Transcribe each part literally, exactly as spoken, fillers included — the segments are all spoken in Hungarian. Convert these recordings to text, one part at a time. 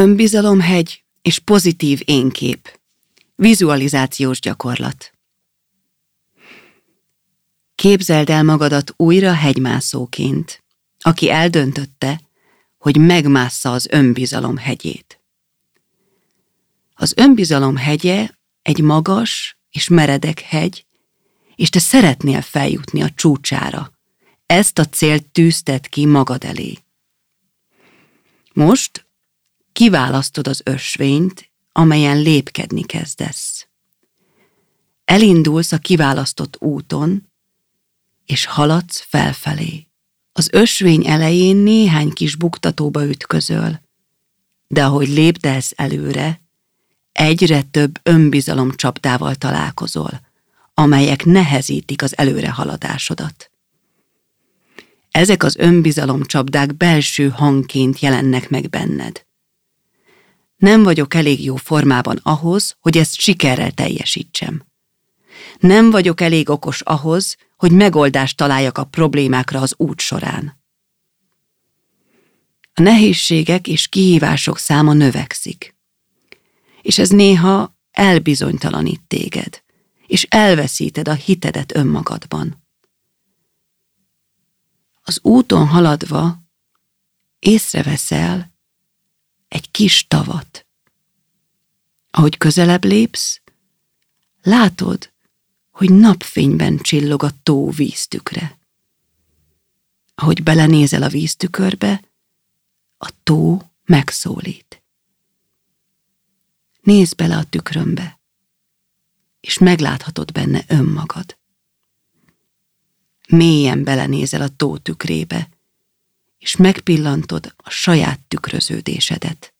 Önbizalomhegy és pozitív énkép. Vizualizációs gyakorlat. Képzeld el magadat újra hegymászóként, aki eldöntötte, hogy megmássza az önbizalom hegyét. Az önbizalom hegye egy magas és meredek hegy, és te szeretnél feljutni a csúcsára. Ezt a célt tűzted ki magad elé. Most kiválasztod az ösvényt, amelyen lépkedni kezdesz. Elindulsz a kiválasztott úton, és haladsz felfelé. Az ösvény elején néhány kis buktatóba ütközöl, de ahogy lépdelsz előre, egyre több önbizalomcsapdával találkozol, amelyek nehezítik az előrehaladásodat. Ezek az önbizalomcsapdák belső hangként jelennek meg benned. Nem vagyok elég jó formában ahhoz, hogy ezt sikerrel teljesítsem. Nem vagyok elég okos ahhoz, hogy megoldást találjak a problémákra az út során. A nehézségek és kihívások száma növekszik, és ez néha elbizonytalanít téged, és elveszíted a hitedet önmagadban. Az úton haladva észreveszel egy kis tavat. Ahogy közelebb lépsz, látod, hogy napfényben csillog a tó víztükre. Ahogy belenézel a víztükörbe, a tó megszólít. Nézd bele a tükrömbe, és megláthatod benne önmagad. Mélyen belenézel a tó tükrébe, és megpillantod a saját tükröződésedet.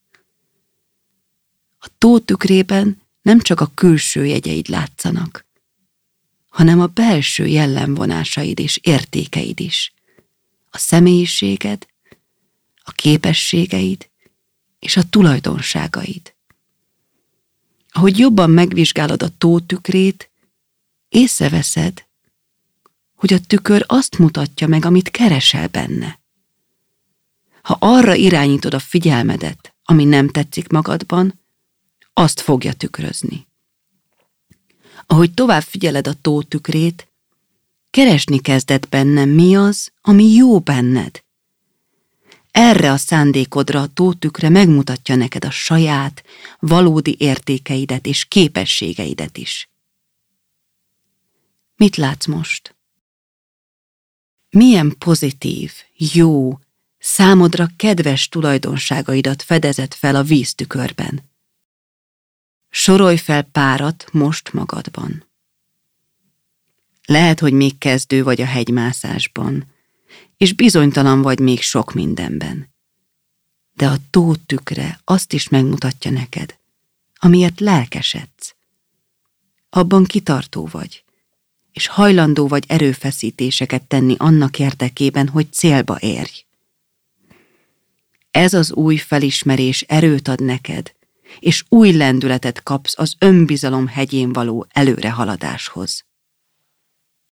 A tó tükrében nem csak a külső jegyeid látszanak, hanem a belső jellemvonásaid és értékeid is, a személyiséged, a képességeid és a tulajdonságaid. Ahogy jobban megvizsgálod a tó tükrét, észreveszed, hogy a tükör azt mutatja meg, amit keresel benne. Ha arra irányítod a figyelmedet, ami nem tetszik magadban, azt fogja tükrözni. Ahogy tovább figyeled a tó tükrét, keresni kezded benne, mi az, ami jó benned. Erre a szándékodra a tó tükre megmutatja neked a saját, valódi értékeidet és képességeidet is. Mit látsz most? Milyen pozitív, jó, számodra kedves tulajdonságaidat fedezed fel a víztükörben? Sorolj fel párat most magadban. Lehet, hogy még kezdő vagy a hegymászásban, és bizonytalan vagy még sok mindenben. De a tó tükre azt is megmutatja neked, amiért lelkesedsz. Abban kitartó vagy, és hajlandó vagy erőfeszítéseket tenni annak érdekében, hogy célba érj. Ez az új felismerés erőt ad neked, és új lendületet kapsz az önbizalom hegyén való előrehaladáshoz.